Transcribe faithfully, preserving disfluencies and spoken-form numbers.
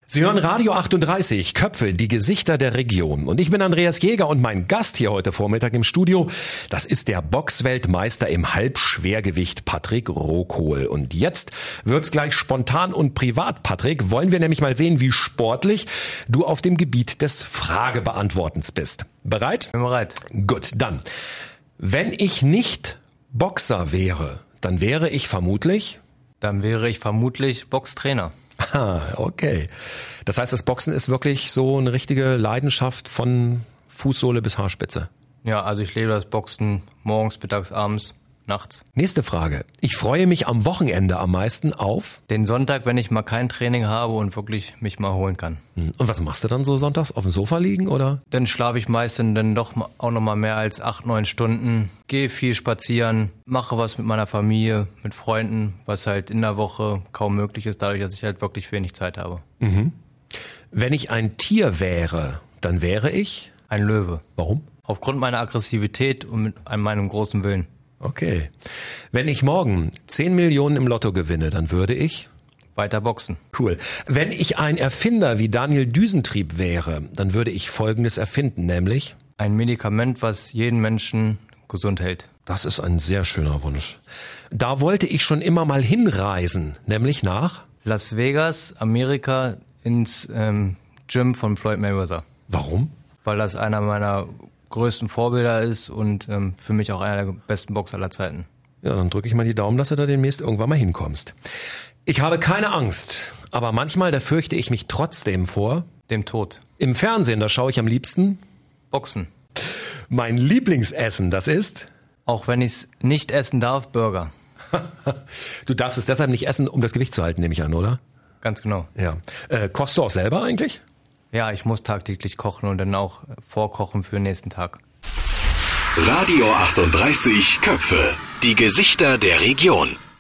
Sie hören Radio achtunddreißig, Köpfe, die Gesichter der Region. Und ich bin Andreas Jäger und mein Gast hier heute Vormittag im Studio, das ist der Boxweltmeister im Halbschwergewicht Patrick Rohkohl. Und jetzt wird's gleich spontan und privat, Patrick. Wollen wir nämlich mal sehen, wie sportlich du auf dem Gebiet des Fragebeantwortens bist. Bereit? Bin bereit. Gut, dann. Wenn ich nicht Boxer wäre, dann wäre ich vermutlich... Dann wäre ich vermutlich Boxtrainer. Ah, okay. Das heißt, das Boxen ist wirklich so eine richtige Leidenschaft von Fußsohle bis Haarspitze. Ja, also ich lebe das Boxen morgens, mittags, abends, nachts. Nächste Frage. Ich freue mich am Wochenende am meisten auf... Den Sonntag, wenn ich mal kein Training habe und wirklich mich mal holen kann. Und was machst du dann so sonntags? Auf dem Sofa liegen oder? Dann schlafe ich meistens dann doch auch noch mal mehr als acht, neun Stunden. Gehe viel spazieren, mache was mit meiner Familie, mit Freunden, was halt in der Woche kaum möglich ist, dadurch, dass ich halt wirklich wenig Zeit habe. Mhm. Wenn ich ein Tier wäre, dann wäre ich... Ein Löwe. Warum? Aufgrund meiner Aggressivität und mit meinem großen Willen. Okay. Wenn ich morgen zehn Millionen im Lotto gewinne, dann würde ich... Weiter boxen. Cool. Wenn ich ein Erfinder wie Daniel Düsentrieb wäre, dann würde ich Folgendes erfinden, nämlich... Ein Medikament, was jeden Menschen gesund hält. Das ist ein sehr schöner Wunsch. Da wollte ich schon immer mal hinreisen, nämlich nach... Las Vegas, Amerika, ins ähm, Gym von Floyd Mayweather. Warum? Weil das einer meiner größten Vorbilder ist und ähm, für mich auch einer der besten Boxer aller Zeiten. Ja, dann drücke ich mal die Daumen, dass du da demnächst irgendwann mal hinkommst. Ich habe keine Angst, aber manchmal, da fürchte ich mich trotzdem vor... Dem Tod. Im Fernsehen, da schaue ich am liebsten... Boxen. Mein Lieblingsessen, das ist... Auch wenn ich es nicht essen darf, Burger. Du darfst es deshalb nicht essen, um das Gewicht zu halten, nehme ich an, oder? Ganz genau. Ja. Äh, kochst du auch selber eigentlich? Ja, ich muss tagtäglich kochen und dann auch vorkochen für den nächsten Tag. Radio achtunddreißig Köpfe, die Gesichter der Region.